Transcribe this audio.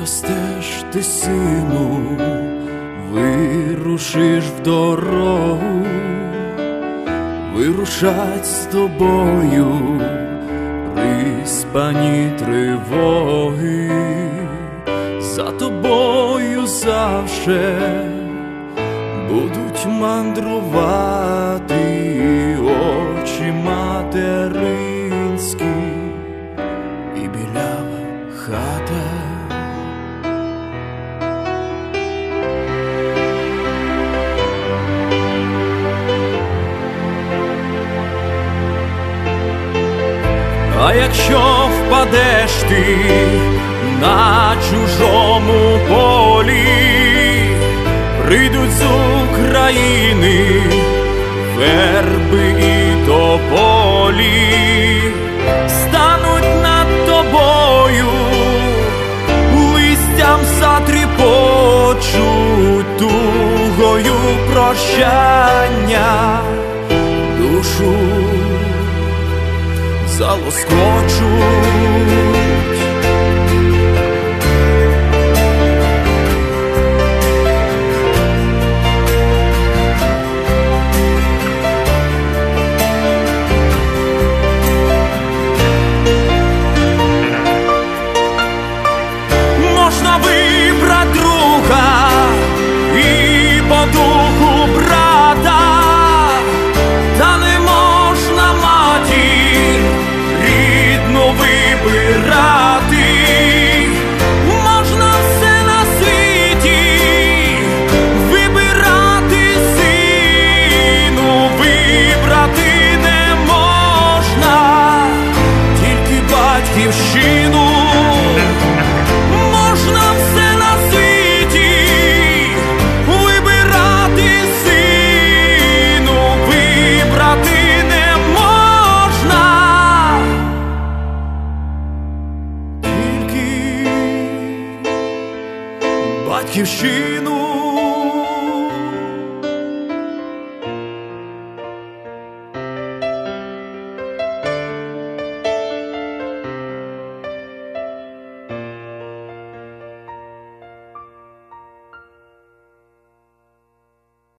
Виростеш ти, сину, вирушиш в дорогу, вирушать з тобою приспані тривоги, за тобою завше будуть мандрувати очі материнські і білява хата. А якщо впадеш ти на чужому полі, прийдуть з України верби і тополі, стануть над тобою, листям затріпочуть тугою прощання, душу залоскочуть. Можна вибрати друга і по духу брата, та не можна матір рідну вибирати. Можна все на світі вибирати, сину, вибрати не можна тільки батьківщину. Можна все на світі вибирати, сину, вибрати не можна тільки батьківщину.